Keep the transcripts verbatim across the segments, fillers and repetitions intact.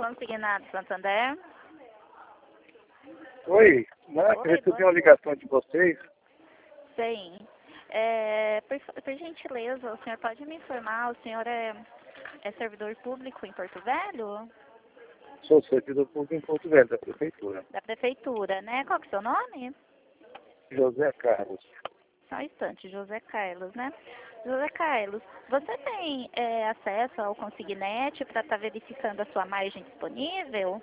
Consignado Santander. Oi, né? Eu Oi, recebi bom uma dia. ligação de vocês. Sim. É, por, por gentileza, o senhor pode me informar, o senhor é, é servidor público em Porto Velho? Sou servidor público em Porto Velho, da prefeitura. Da prefeitura, né? Qual que é o seu nome? José Carlos. Só um instante, José Carlos, né? José Carlos, você tem é, acesso ao Consignet para estar verificando a sua margem disponível?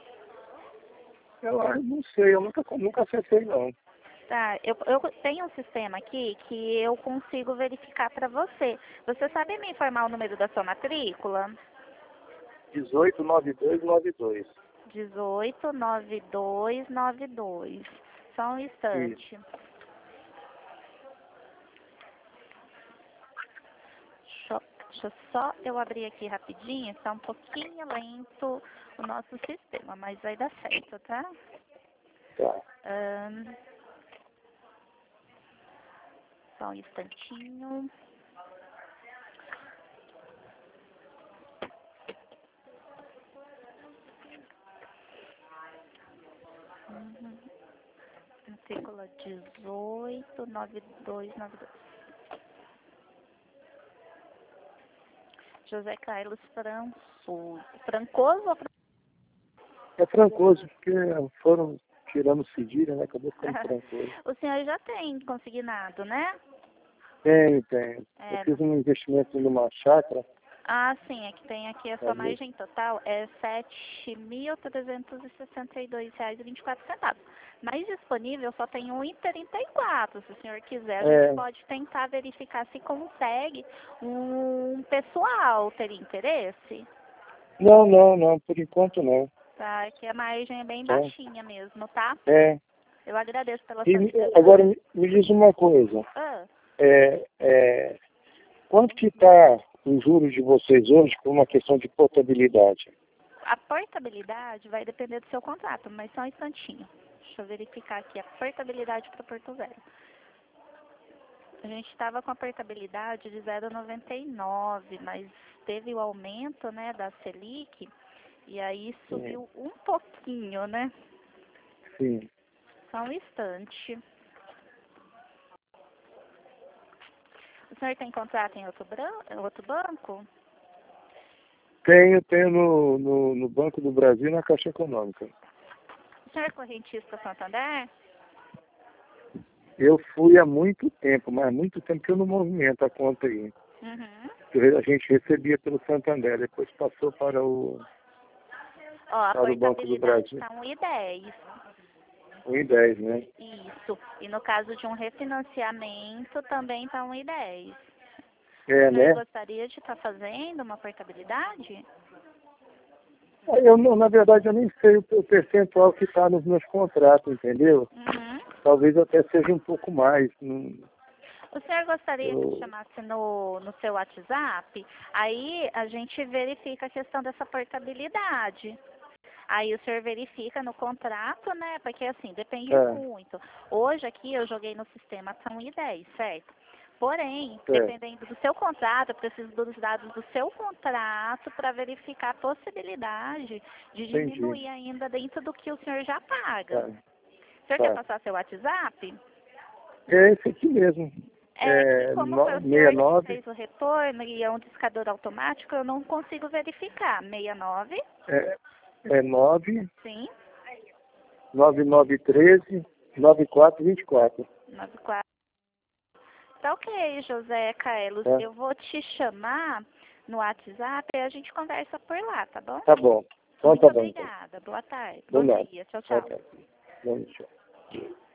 Eu ah, não sei, eu nunca, nunca acessei não. Tá, eu, eu tenho um sistema aqui que eu consigo verificar para você. Você sabe me informar o número da sua matrícula? dezoito noventa e dois noventa e dois. dezoito noventa e dois noventa e dois. Só um instante. Deixa, deixa só eu abrir aqui rapidinho, está um pouquinho lento o nosso sistema, mas vai dar certo, tá? Tá. Ahn, só um instantinho. Uhum. Matrícula dezoito noventa e dois noventa e dois. José Carlos Françoso. Francoso ou Fran- É Trancoso, porque foram tirando cedilha, né? Acabou ficando Trancoso. O senhor já tem consignado, né? Tenho, tenho. Eu É, fiz um investimento numa chácara. ah, sim, é que tem aqui a sua Ali. margem total é sete mil trezentos e sessenta e dois reais e vinte e quatro centavos. Mas disponível só tem um e trinta e quatro. Se o senhor quiser, a É. gente pode tentar verificar se consegue um pessoal. Teria interesse? Não, não, não, por enquanto não. Tá, que a margem é bem Tá. baixinha mesmo, tá? É. Eu agradeço pela E sua me- ligação. agora me, me diz uma coisa. Ah, É, é, quanto que está os juros de vocês hoje por uma questão de portabilidade? a portabilidade vai depender do seu contrato, mas só um instantinho. Deixa eu verificar aqui a portabilidade para Porto Velho. A gente estava com a portabilidade de zero vírgula noventa e nove, mas teve o aumento, né, da Selic e aí subiu um pouquinho, né? Sim. Só um instante. O senhor tem contrato em outro, bran- em outro banco? Tenho, tenho no, no, no Banco do Brasil e na Caixa Econômica. O senhor é correntista Santander? Eu fui há muito tempo, mas há muito tempo que eu não movimento a conta aí. Uhum. Eu- A gente recebia pelo Santander, depois passou para o, Ó, a para o Banco do portabilidade Brasil. está um e dez. um e dez, né? Isso. E no caso de um refinanciamento, também está um e dez. É, O senhor né? gostaria de estar fazendo uma portabilidade? Eu, não- na verdade, eu nem sei o, o percentual que está nos meus contratos, entendeu? Uhum. Talvez até seja um pouco mais. Não, O senhor gostaria que eu, chamasse no, no seu WhatsApp? Aí a gente verifica a questão dessa portabilidade. Aí o senhor verifica no contrato, né? Porque assim, depende é, muito. Hoje aqui eu joguei no sistema tá um e dez, certo? Porém, é, dependendo do seu contrato, eu preciso dos dados do seu contrato para verificar a possibilidade de entendi. diminuir ainda dentro do que o senhor já paga. Tá, O senhor quer tá. passar seu WhatsApp? É esse aqui mesmo. É que É, como no, foi o senhor que sessenta e nove, fez o retorno e é um discador automático, eu não consigo verificar. sessenta e nove, é, é nove, sim, nove nove um três, nove quatro dois quatro. noventa e quatro. Tá ok, José Carlos. Tá? Eu vou te chamar no WhatsApp e a gente conversa por lá, tá bom? Tá bom. Então Muito tá bom. Então. obrigada. Boa tarde. Bom Obrigado. dia. Tchau, Tchau, tchau. tchau. Bom dia.